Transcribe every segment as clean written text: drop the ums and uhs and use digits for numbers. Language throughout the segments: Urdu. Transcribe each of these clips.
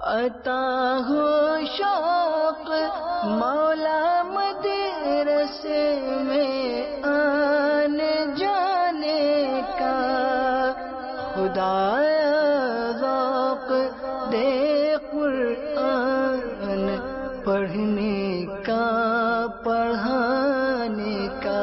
عطا ہو شوق مولا مدرسے میں آنے جانے کا، خدایا ذوق دے قرآن پڑھنے کا، پڑھانے کا۔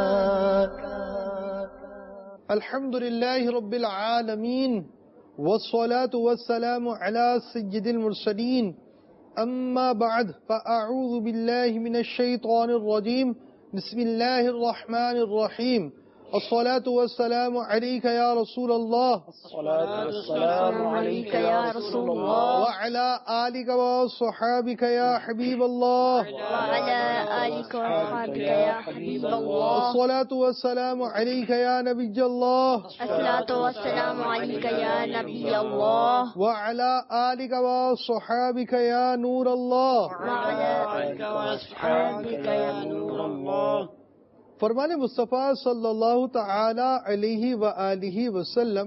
الحمدللہ رب العالمین والصلاة والسلام على سید المرسلین، اما بعد فاعوذ باللہ من الشیطان الرجیم، بسم اللہ الرحمن الرحیم، الصلاة والسلام علیک یا رسول اللہ، السلام علیک یا رسول اللہ، وعلى آلک وصحابک یا حبیب اللہ، وعلى آلک وصحابک یا حبیب اللہ، الصلاة والسلام علیک یا نبی اللہ، الصلاۃ والسلام علیک یا نبی اللہ، وعلى آلک وصحابک یا نور اللہ۔ وعلى آلک وصحابک یا نور اللہ۔ فرمان مصطفیٰ صلی اللہ تعالی علیہ وآلہ وسلم،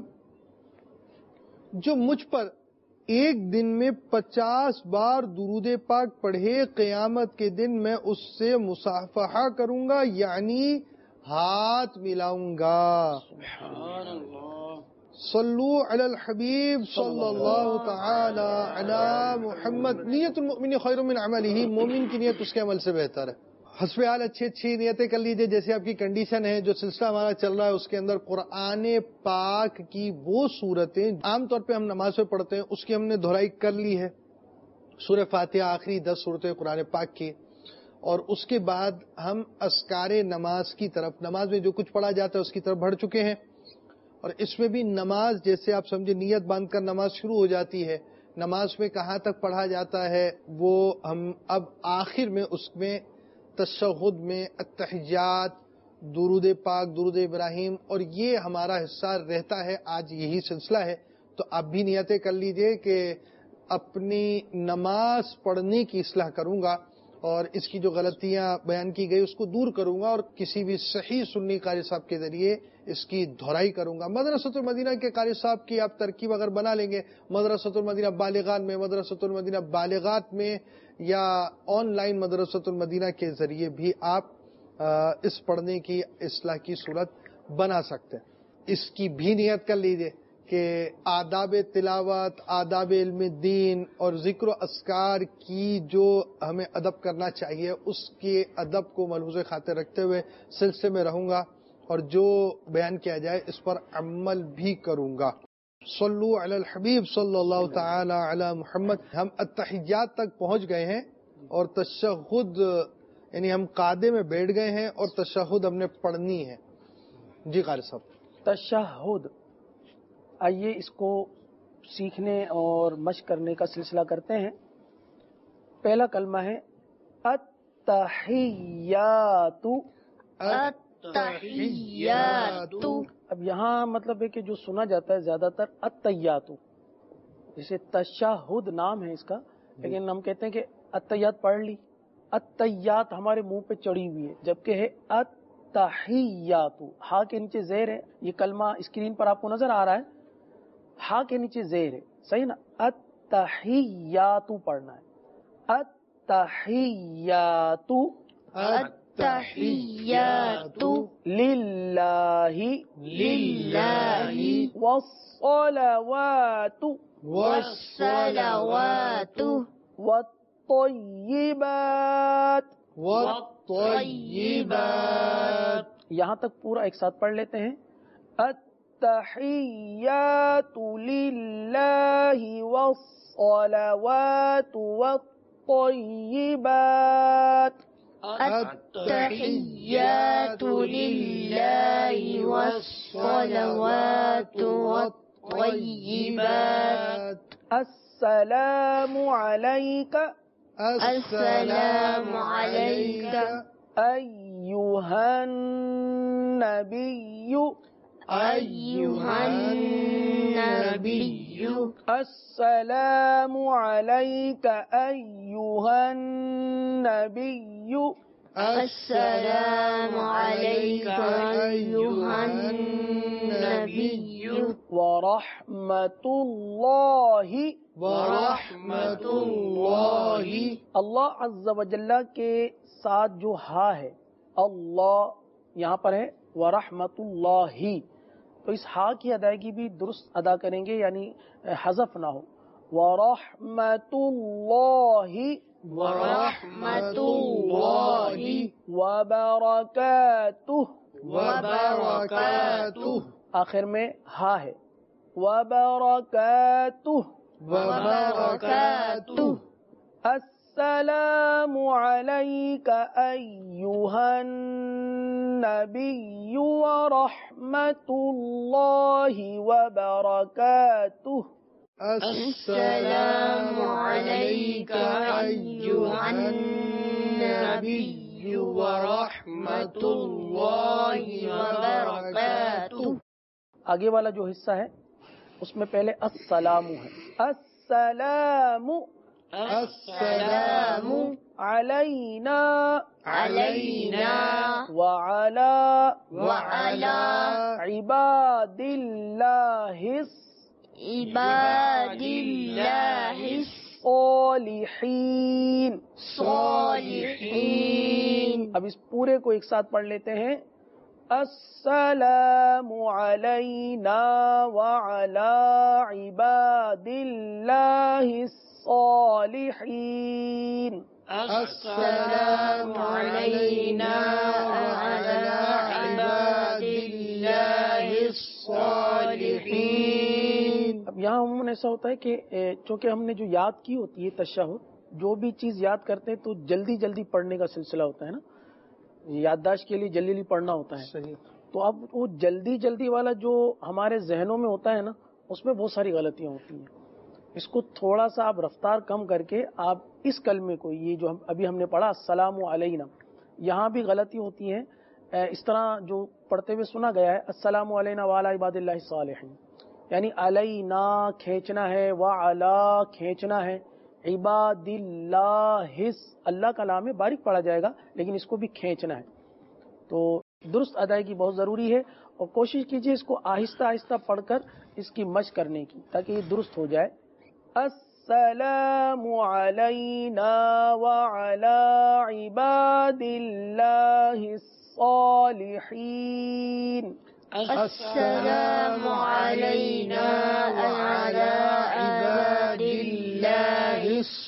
جو مجھ پر ایک دن میں 50 بار درود پاک پڑھے، قیامت کے دن میں اس سے مصافحہ کروں گا، یعنی ہاتھ ملاؤں گا۔ سبحان اللہ۔ صلو علی الحبیب صلی اللہ تعالی علی محمد۔ نیت المؤمن خیر من عملہ، مومن کی نیت اس کے عمل سے بہتر ہے۔ حسب حال اچھی نیتیں کر لیجئے، جیسے آپ کی کنڈیشن ہے۔ جو سلسلہ ہمارا چل رہا ہے اس کے اندر قرآن پاک کی وہ صورتیں عام طور پہ ہم نماز میں پڑھتے ہیں، اس کی ہم نے دہرائی کر لی ہے۔ سورہ فاتحہ آخری 10 صورتیں قرآن پاک کی، اور اس کے بعد ہم اذکار نماز کی طرف، نماز میں جو کچھ پڑھا جاتا ہے اس کی طرف بڑھ چکے ہیں۔ اور اس میں بھی نماز، جیسے آپ سمجھے نیت باندھ کر نماز شروع ہو جاتی ہے، نماز میں کہاں تک پڑھا جاتا ہے وہ ہم اب آخر میں اس میں تشہد میں اتحیات، درود پاک، درود ابراہیم، اور یہ ہمارا حصہ رہتا ہے۔ آج یہی سلسلہ ہے، تو آپ بھی نیتیں کر لیجئے کہ اپنی نماز پڑھنے کی اصلاح کروں گا، اور اس کی جو غلطیاں بیان کی گئی اس کو دور کروں گا، اور کسی بھی صحیح سنی قاری صاحب کے ذریعے اس کی دہرائی کروں گا۔ مدرسۃ المدینہ کے قاری صاحب کی آپ ترکیب اگر بنا لیں گے، مدرسۃ المدینہ بالغان میں، مدرسۃ المدینہ بالغات میں، یا آن لائن مدرسۃ المدینہ کے ذریعے بھی آپ اس پڑھنے کی اصلاح کی صورت بنا سکتے ہیں۔ اس کی بھی نیت کر لیجئے کہ آداب تلاوت، آداب علم دین اور ذکر و اذکار کی جو ہمیں ادب کرنا چاہیے، اس کے ادب کو ملحوظ خاطر رکھتے ہوئے سلسلے میں رہوں گا، اور جو بیان کیا جائے اس پر عمل بھی کروں گا۔ صلو علی الحبیب صلی اللہ تعالی علی محمد۔ ہم اتحیات تک پہنچ گئے ہیں، اور تشہد یعنی ہم قاعدے میں بیٹھ گئے ہیں، اور تشہد ہم نے پڑھنی ہے۔ جی قاری صاحب۔ تشہد، آئیے اس کو سیکھنے اور مشق کرنے کا سلسلہ کرتے ہیں۔ پہلا کلمہ ہے التحیات۔ التحیات۔ اب یہاں مطلب ہے کہ جو سنا جاتا ہے زیادہ تر التحیات، جیسے تشہد نام ہے اس کا، لیکن ہم کہتے ہیں کہ التحیات پڑھ لی۔ التحیات ہمارے منہ پہ چڑھی ہوئی ہے، جبکہ ہے التحیات، ہا کے نیچے زیر ہے۔ یہ کلمہ اسکرین پر آپ کو نظر آ رہا ہے، ہا کے نیچے زیر ہے، صحیح نا؟ التحیات پڑھنا ہے، التحیات التحیات للہ للہ والصلوات والصلوات والطیبات۔ والطیبات۔ یہاں تک پورا ایک ساتھ پڑھ لیتے ہیں۔ التحیات للہ والصلوات والطیبات۔ التحیات للہ والصلوات والطیبات۔ السلام علیک السلام علیک ایھا النبی ایھا النبی السلام علیک ایھا النبی السلام علیک ایھا النبی ورحمۃ اللہ، ورحمۃ اللہ، اللہ عز و جل کے ساتھ جو ہا ہے، اللہ یہاں پر ہے ورحمۃ اللہ، تو اس ہا کی ادائیگی بھی درست ادا کریں گے، یعنی حذف نہ ہو. ورحمۃ اللہ ورحمۃ اللہ وبرکاتہ، وبرکاتہ، آخر میں ہا ہے، وبرکاتہ، وبرکاتہ. السلام علیک ایہا النبی ورحمۃ اللہ وبرکاتہ. السلام علیک ایھا النبی ورحمۃ اللہ وبرکاتہ. آگے والا جو حصہ ہے اس میں پہلے السلام ہے. السلام السلام علینا علینا وعلی وعلی عباد اللہ عباد اللہ الصالحین. الصالحین. اب اس پورے کو ایک ساتھ پڑھ لیتے ہیں. السلام علینا وعلی عباد اللہ الصالحین. السلام علینا وعلی عباد اللہ الصالحین. اب یہاں عموماً ایسا ہوتا ہے کہ چونکہ ہم نے جو یاد کی ہوتی ہے تشہد، جو بھی چیز یاد کرتے ہیں تو جلدی جلدی پڑھنے کا سلسلہ ہوتا ہے نا، یادداشت کے لیے جلدی جلدی پڑھنا ہوتا ہے. صحیح. تو اب وہ جلدی جلدی والا جو ہمارے ذہنوں میں ہوتا ہے نا، اس میں بہت ساری غلطیاں ہوتی ہیں. اس کو تھوڑا سا آپ رفتار کم کر کے آپ اس کلمے کو، یہ جو ابھی ہم نے پڑھا السلام علینا، یہاں بھی غلطی ہوتی ہے. اس طرح جو پڑھتے ہوئے سنا گیا ہے السلام علینا وعلی عباد اللہ الصالحین، یعنی علینا کھینچنا ہے، وعلا کھینچنا ہے، عباد اللہ، اللہ کا نام ہے، باریک پڑھا جائے گا لیکن اس کو بھی کھینچنا ہے. تو درست ادائیگی بہت ضروری ہے، اور کوشش کیجئے اس کو آہستہ آہستہ پڑھ کر اس کی مشق کرنے کی، تاکہ یہ درست ہو جائے. السلام علینا وعلی عباد اللہ الصالحین. السلام علینا وعلی عباد اللہ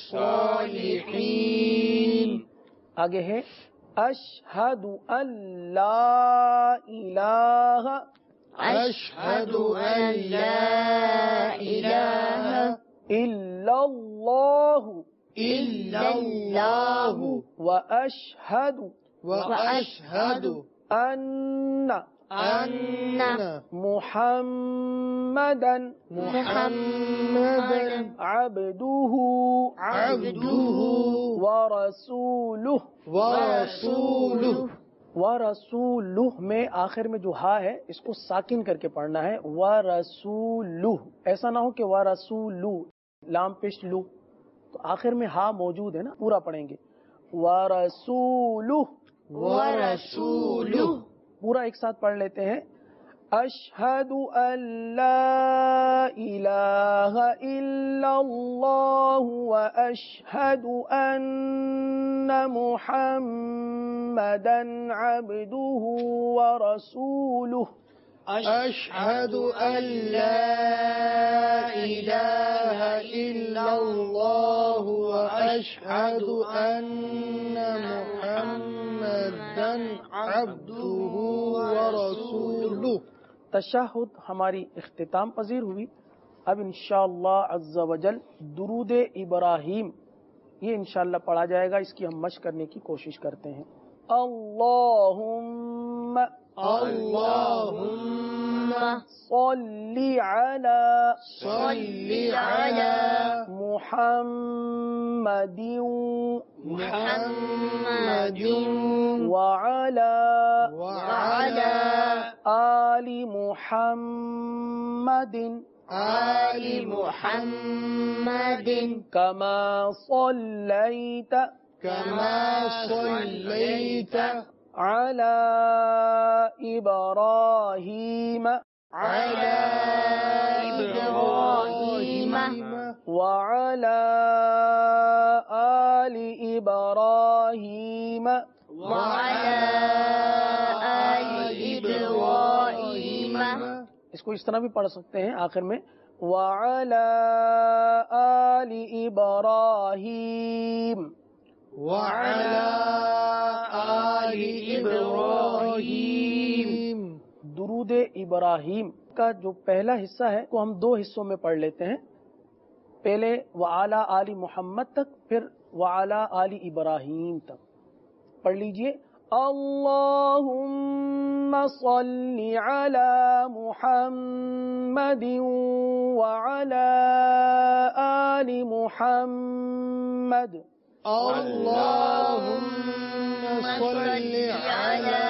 الصالحین. آگے ہے اشہد ان لا الہ اشہد ان لا الہ الا اللہ الا اللہ واشہد واشہد ان ان محمدا محمدا عبدہ ورسولہ. ورسولہ. ورسولہ میں آخر میں جو ہا ہے اس کو ساکن کر کے پڑھنا ہے. ورسولہ، ایسا نہ ہو کہ ورسولہ لام پیش لو، تو آخر میں ہا موجود ہے نا، پورا پڑھیں گے. ورسولہ، ورسولہ. پورا ایک ساتھ پڑھ لیتے ہیں. اشہد ان لا الہ الا اللہ واشہد ان محمدا عبدہ ورسولہ. اشہد ان لا الہ الا اللہ واشہد ان محمدا عبدہ ورسولہ. تشہد ہماری اختتام پذیر ہوئی. اب انشاءاللہ عز و جل درود ابراہیم یہ انشاءاللہ پڑھا جائے گا، اس کی ہم مشق کرنے کی کوشش کرتے ہیں. اللہم اللہم صلی علی صلی علی محمد محمد وعلی وعلی آل محمد آل محمد کما صلیت كما صليت علی ابراہیم على إبراهيم وعلى آل إبراهيم وعلى آل إبراهيم. اس کو اس طرح بھی پڑھ سکتے ہیں آخر میں وعلى آل إبراهيم وعلى آل إبراهيم. درود ابراہیم کا جو پہلا حصہ ہے وہ ہم دو حصوں میں پڑھ لیتے ہیں. پہلے وعلی آل محمد تک، پھر وعلی آل ابراہیم تک. پڑھ لیجئے. اللہم صل علی محمد وعلی آل محمد. اللهم صل على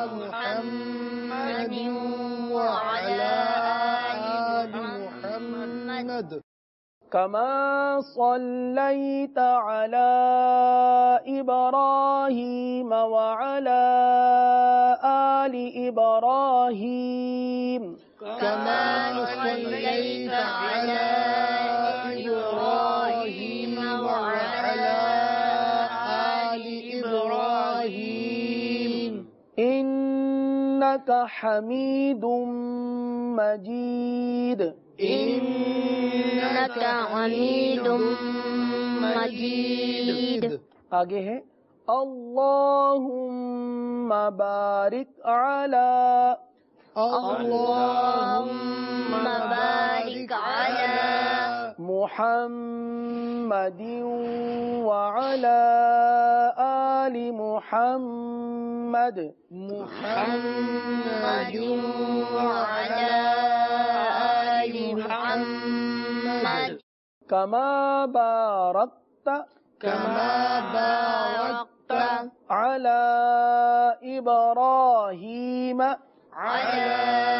محمد وعلى آل محمد كما صليت على إبراهيم وعلى آل إبراهيم كما صليت على إبراهيم وعلى آل إبراهيم إنك حميد مجيد. إنك حميد مجيد. آگے ہے اللهم بارك على اللهم بارك على محمد وعلى آل محمد محمد وعلى آل محمد كما باركت على إبراهيم على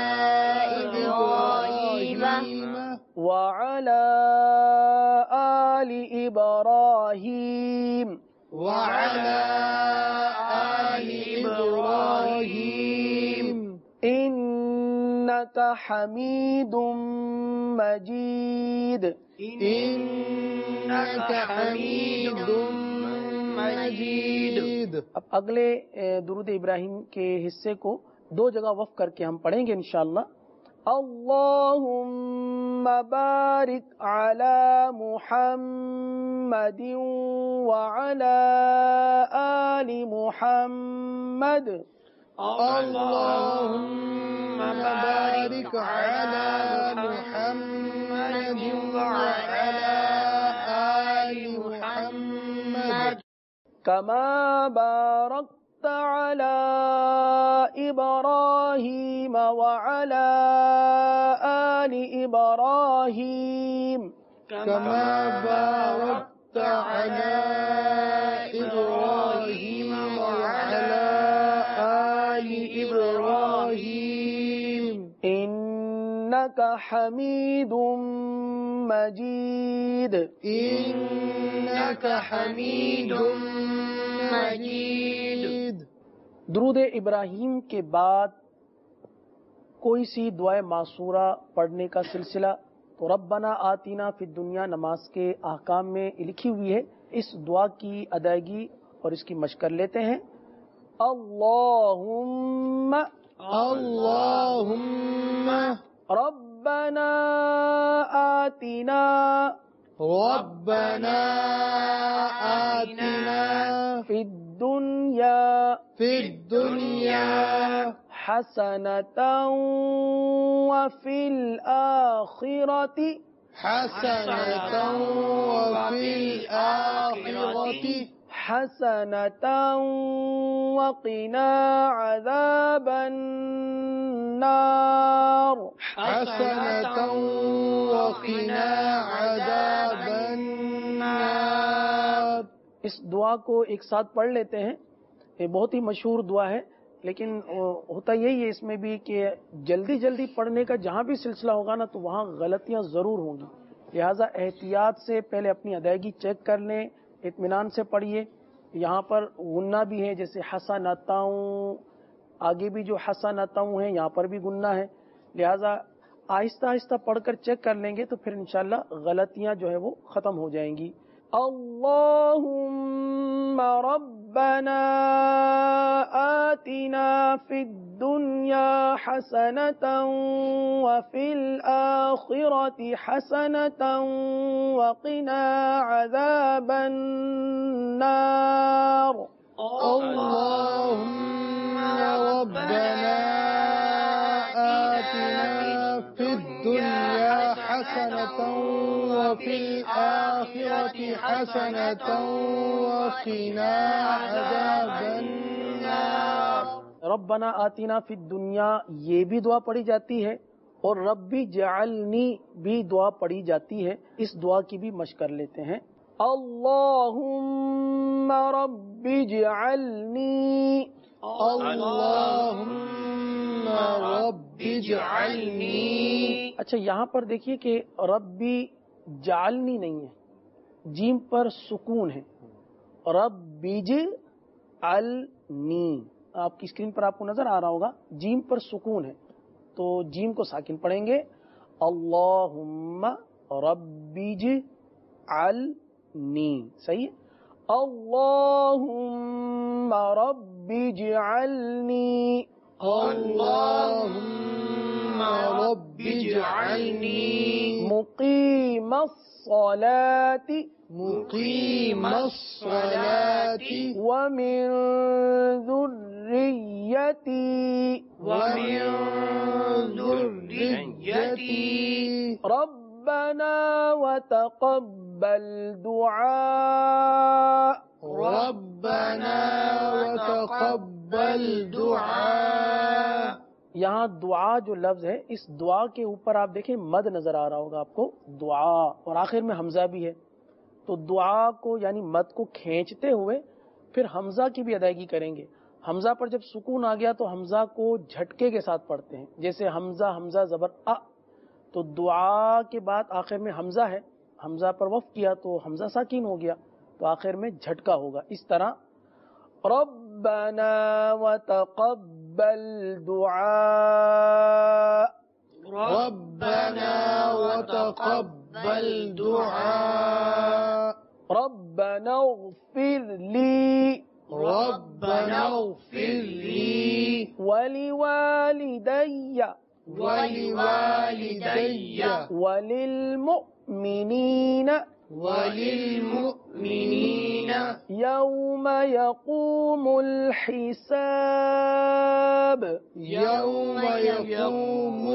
إبراهيم وعلى آل إبراهيم وعلى آل إبراهيم إنك حميد مجيد. إنك حميد مجيد. اب اگلے درود ابراہیم کے حصے کو دو جگہ وقف کر کے ہم پڑھیں گے انشاءاللہ. اللهم بارك على محمد وعلى آل محمد. اللهم بارك على محمد وعلى آل محمد كما باركت على إبراهيم وعلى آل إبراهيم كما باركت على إبراهيم وعلى آل إبراهيم إنك حميد مجيد. إنك حميد مجيد. درود ابراہیم کے بعد کوئی سی دعائے معصورہ پڑھنے کا سلسلہ تو ربنا آتینا فی الدنیا نماز کے احکام میں لکھی ہوئی ہے. اس دعا کی ادائیگی اور اس کی مشق کر لیتے ہیں. اللہم اللهم ربنا آتنا ربنا آتنا فی الدنیا في الدنيا حسنة وفي الآخرة حسنة وفي الآخرة حسنة وقنا عذاب النار. حسنة وقنا عذاب النار. اس دعا کو ایک ساتھ پڑھ لیتے ہیں. یہ بہت ہی مشہور دعا ہے، لیکن ہوتا یہی ہے اس میں بھی کہ جلدی جلدی پڑھنے کا جہاں بھی سلسلہ ہوگا نا تو وہاں غلطیاں ضرور ہوں گی. لہٰذا احتیاط سے پہلے اپنی ادائیگی چیک کر لیں، اطمینان سے پڑھیے. یہاں پر غنہ بھی ہے، جیسے حسنتاؤں، آگے بھی جو حسنتاؤں ہیں یہاں پر بھی غنہ ہے. لہذا آہستہ آہستہ پڑھ کر چیک کر لیں گے تو پھر انشاءاللہ غلطیاں جو ہے وہ ختم ہو جائیں گی. اللہم ربنا آتنا فی الدنیا حسنة وفی الآخرة حسنة وقنا عذاب النار. اللهم ربنا آتنا في الدنيا حسنة وفي الآخرة حسنة وقنا عذاب النار. ربنا آتنا فی الدنیا یہ بھی دعا پڑھی جاتی ہے اور ربی جعلنی بھی دعا پڑھی جاتی ہے. اس دعا کی بھی مشق کر لیتے ہیں. اللہم رب اجعلنی. اللہم رب اجعلنی. اچھا یہاں پر دیکھیے کہ ربی جعلنی نہیں ہے، جیم پر سکون ہے. رب اجعلنی آپ کی اسکرین پر آپ کو نظر آ رہا ہوگا، جیم پر سکون ہے تو جیم کو ساکن پڑھیں گے. اللہم رب اجعلنی. صحیح ہے. اللہم رب اجعلنی. اللہم رب اجعلنی مقیم الصلاة مقیم الصلاة ومن ذریتی ومن ذریتی ربنا وتقبل دعاء. ربنا وتقبل دعاء. یہاں دعا جو لفظ ہے اس دعا کے اوپر آپ دیکھیں مد نظر آ رہا ہوگا آپ کو، دعا، اور آخر میں حمزہ بھی ہے. تو دعا کو یعنی مد کو کھینچتے ہوئے پھر حمزہ کی بھی ادائیگی کریں گے. حمزہ پر جب سکون آ گیا تو حمزہ کو جھٹکے کے ساتھ پڑھتے ہیں، جیسے حمزہ حمزہ زبر ا. تو دعا کے بعد آخر میں حمزہ ہے، حمزہ پر وقف کیا تو حمزہ ساکین ہو گیا تو آخر میں جھٹکا ہوگا. اس طرح ربنا وتقبل دعاء. ربنا وتقبل دعاء. ربنا اغفر لی. ربنا اغفر لي ولوالدي ولوالدي وللمؤمنين وللمؤمنين يوم يقوم الحساب. يوم يقوم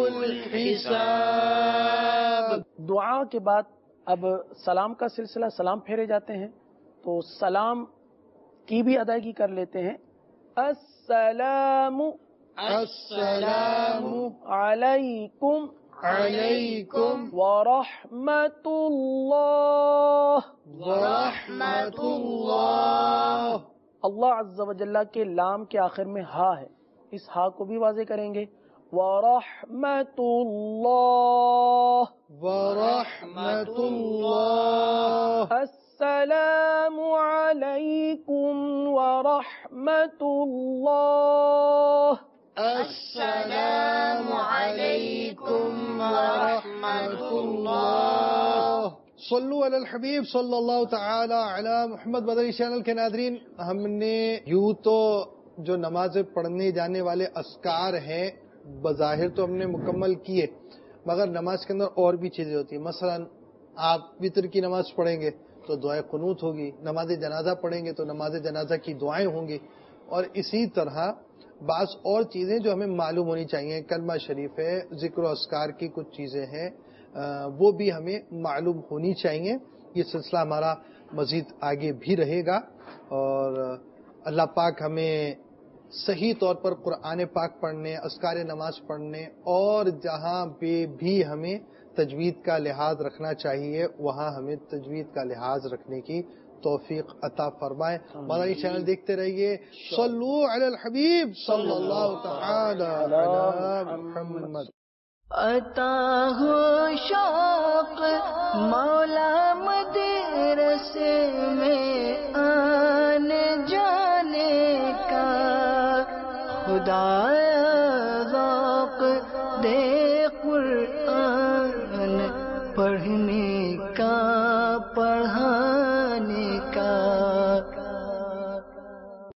الحساب. دعا کے بعد اب سلام کا سلسلہ، سلام پھیرے جاتے ہیں تو سلام کی بھی ادائیگی کر لیتے ہیں. السلام السلام علیکم علیکم ورحمۃ اللہ. ورحمۃ اللہ. اللہ عز و جل کے لام کے آخر میں ہا ہے، اس ہا کو بھی واضح کریں گے. ورحمۃ اللہ. ورحمۃ اللہ. السلام علیکم ورحمۃ اللہ. السلام علیکم ورحمۃ اللہ. صلو علی الحبیب صلی اللہ تعالی علی محمد. مدنی چینل کے ناظرین، ہم نے یوں تو جو نمازیں پڑھنے جانے والے اذکار ہیں بظاہر تو ہم نے مکمل کیے، مگر نماز کے اندر اور بھی چیزیں ہوتی ہیں. مثلا آپ وتر کی نماز پڑھیں گے تو دعائے قنوت ہوگی، نماز جنازہ پڑھیں گے تو نماز جنازہ کی دعائیں ہوں گی، اور اسی طرح بعض اور چیزیں جو ہمیں معلوم ہونی چاہیے. کلمہ شریف ہے، ذکر و اذکار کی کچھ چیزیں ہیں وہ بھی ہمیں معلوم ہونی چاہیے. یہ سلسلہ ہمارا مزید آگے بھی رہے گا، اور اللہ پاک ہمیں صحیح طور پر قرآن پاک پڑھنے، اذکار نماز پڑھنے، اور جہاں پہ بھی ہمیں تجوید کا لحاظ رکھنا چاہیے وہاں ہمیں تجوید کا لحاظ رکھنے کی توفیق عطا فرمائے. مدنی چینل دیکھتے رہیے. صلو علی الحبیب صلی اللہ تعالی علی محمد. عطا ہو شوق مولا مدرسے میں آنے جانے کا، خدا